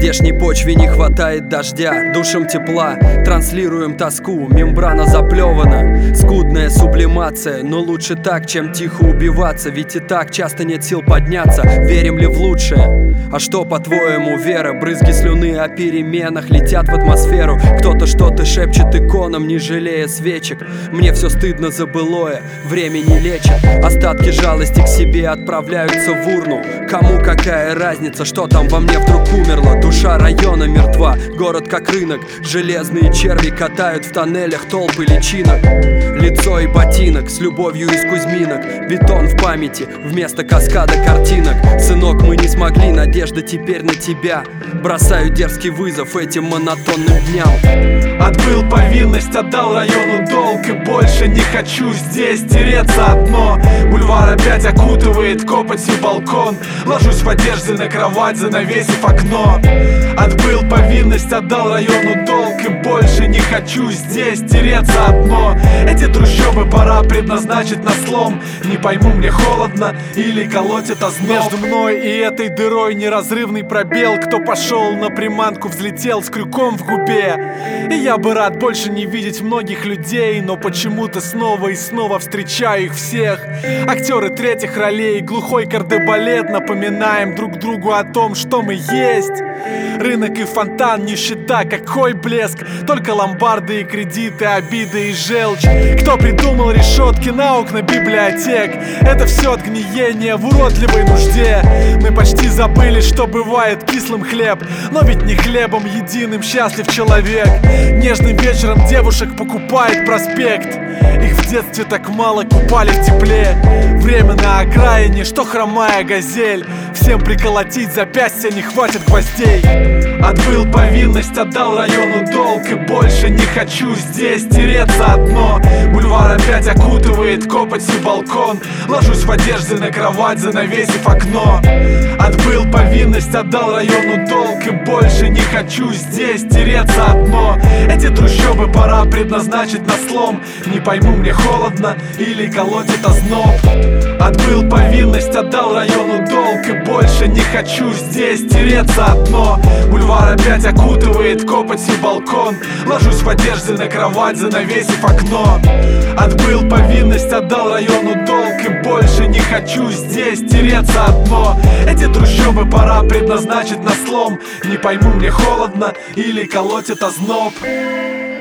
здешней почве не хватает дождя, душем тепла, транслируем тоску. Мембрана заплевана, скудная сублимация. Но лучше так, чем тихо убиваться. Ведь и так часто нет сил подняться. Верим ли в лучшее? А что, по-твоему, вера? Брызги слюны о переменах летят в атмосферу. Кто-то что-то шепчет иконам, не жалея свечек. Мне все стыдно за былое, время не лечит. Остатки жалости к себе отправляются в урну. Кому какая разница, что там во мне вдруг умерло? Душа района мертва, город как рынок. Железные черви катают в тоннелях толпы личинок. Лицо и ботинок с любовью из Кузьминок. Бетон в памяти вместо каскада картинок. Сынок, мы не смогли, надежда теперь на тебя. Бросаю дерзкий вызов этим монотонным дням. Отбыл повинность, отдал району долг. И больше не хочу здесь тереться одно. Бульвар опять окутывает копотью балкон. Ложусь в одежде на кровать, занавесив окно. Отбыл повинность, отдал району долг. И больше не хочу здесь тереться одно. Эти трущобы пора предназначить на слом. Не пойму, мне холодно или колотит озноб. Между мной и этой дырой неразрывный пробел. Кто пошел на приманку, взлетел с крюком в губе. И я бы рад больше не видеть многих людей, но почему-то снова и снова встречаю их всех. Актеры третьих ролей, глухой кардебалет. Напоминаем друг другу о том, что мы есть. Рынок и фонтан, нищета, какой блеск. Только ломбарды и кредиты, обиды и желчь. Кто придумал решетки на окна библиотек? Это все от гниения в уродливой нужде. Мы почти забыли, что бывает кислым хлеб. Но ведь не хлебом единым счастлив человек. Нежным вечером девушек покупает проспект. Их в детстве так мало купали в тепле. Время на окраине, что хромая газель. Всем приколотить запястья не хватит гвоздей. Отбыл повинность, отдал району долг. И больше не хочу здесь тереться одно. Бульвар опять окутывает копотью балкон. Ложусь в одежде на кровать, занавесив окно. Отбыл повинность, отдал району долг. И больше не хочу здесь тереться одно. Эти трущобы пора предназначить на слом. Не пойму, мне холодно или колотит озноб. Отбыл повинность, отдал району долг. И больше не хочу здесь тереться одно. Бульвар опять окутывает копотью балкон. Ложусь в одежде на кровать, занавесив окно. Отбыл повинность, отдал району долг. И больше не хочу здесь тереться одно. Эти трущобы пора предназначить на слом. Не пойму, мне холодно или колотит озноб.